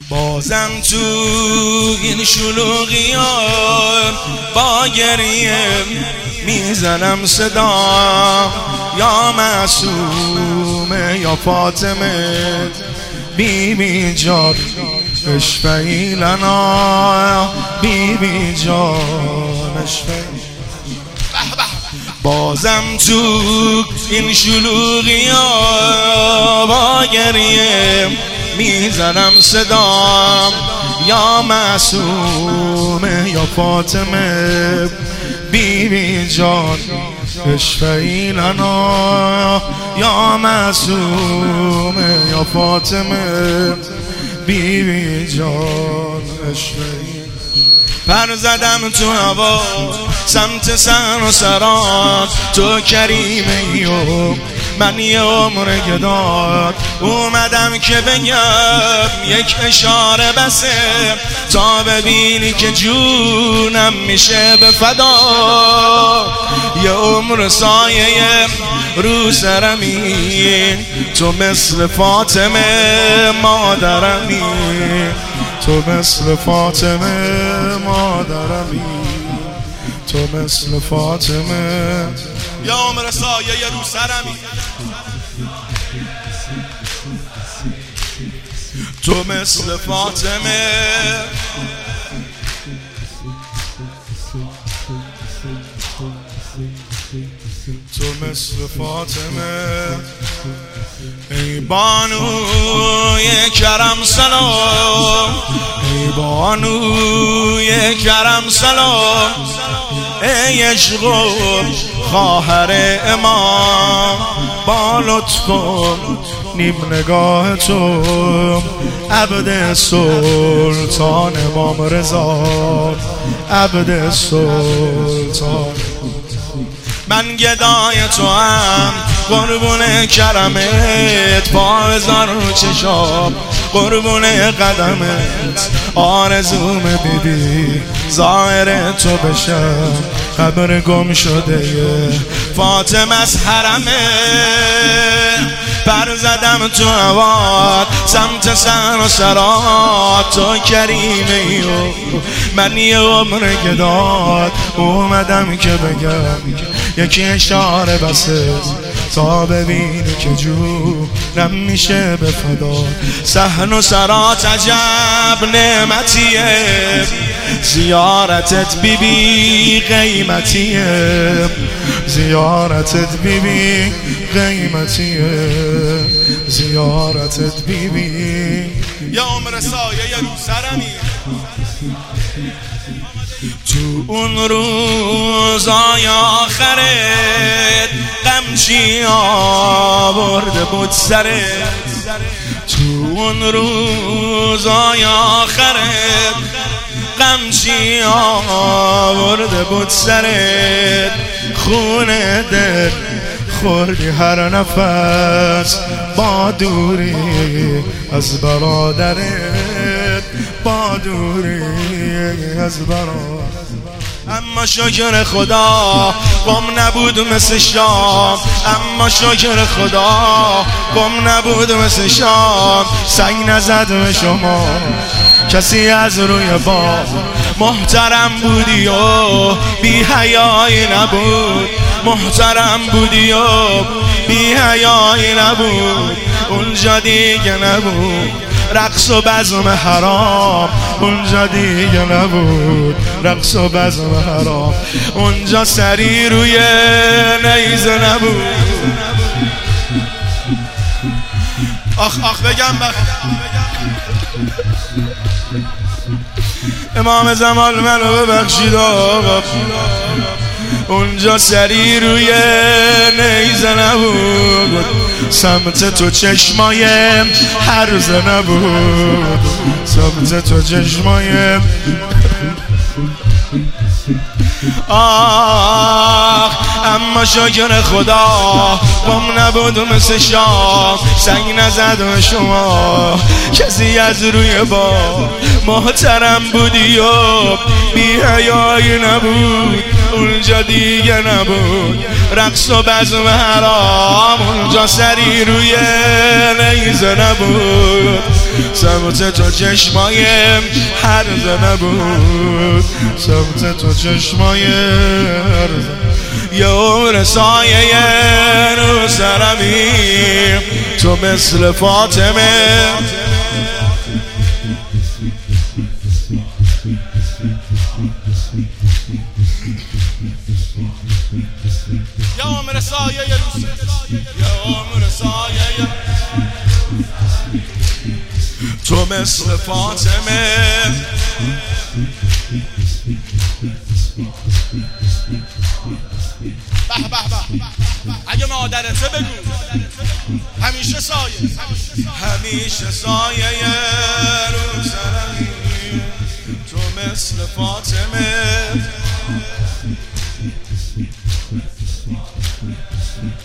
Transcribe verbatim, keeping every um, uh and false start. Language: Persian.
بازم تو این شلوغیان با گریه میزنم صدا، یا معصومه یا فاطمه بی بی جان اشفعی لنا، بی بی جان اشفعی. بازم تو این شلوغیان با گریه میزنم صدا، یا معصومه یا فاطمه بی بی جان اشفعی لنا، یا معصومه یا فاطمه بی بی جان اشفعی. پر زدم تو هوا سمت سر و سرات، تو کریمه ای و من یه عمر گداد اومدم که بگم یک اشاره بسه، تا ببینی که جونم میشه به فدا. یه عمر سایه رو سرمی، تو مثل فاطمه مادرمی، تو مثل فاطمه مادرمی، تو مثل فاطمه. یا عمر سایه رو سرمی، تو مثل فاطمه، تو مثل فاطمه. ای بانوی کرم سلام، ای بانوی کرم سلام، ای عشق و خواهر امام، با لطف و نیم نگاه تو عبد سلطان امام رضا، عبد سلطان. من گدای تو هم قربون کرمت، پایزار و چشام قربون قدمت، آرزوم بیبی ظاهر تو بشم، قبر گم شده فاطمه از حرمه. پر زدم تو هوات سمت سر و سرات، تو کریمه ای و من یه عمر گداد اومدم که بگم یکی اشاره بسه، تا ببینی که جونم میشه به فدا. صحن و سرات عجب نعمتیه، زیارتت بی بی قیمتیه، زیارتت بی بی قیمتیه، زیارتت بی بی. یا عمر سایه رو سرمی، تو اون روزای آخرت غمچی آورده بود سرت، تو اون روزای آخرت غمچی آورده بود سرت، خونه دل خوردی هر نفس با دوری از برادرت، با دوری از برادرت. اما شکر خدا قم نبود مثل شام، اما شکر خدا قم نبود مثل شام، سنگ نزد به شما کسی از روی بام. محترم بودی و بی حیایی نبود، محترم بودی و بی حیایی نبود، اونجا دیگه نبود رقص و بزم حرام، اونجا دیگه نبود رقص و بزم حرام، اونجا سری روی نیزه نبود. آخ آخ بگم بخ امام زمان منو ببخشید آقا، اونجا سری روی نیزه نبود، سمت تو چشمایم هرزه نبود، سمت تو چشمایم. آخ اما شکر خدا قم نبود مثل شام، سنگ نزد به شما کسی از روی با. محترم بودی و بی حیایی نبود اونجا دیگه نبود رقص و بزم حرام اونجا سری روی نیزه نبود سمت تو چشمای هرزه نبود سمت تو چشمای هرزه یه عمر سایه رو سرمی تو مثل فاطمه یه عمر سایه رو یه عمر سایه تو مثل فاطمه به به به اگه مادرته بگو همیشه سایه همیشه سایه رو سرمی تو مثل فاطمه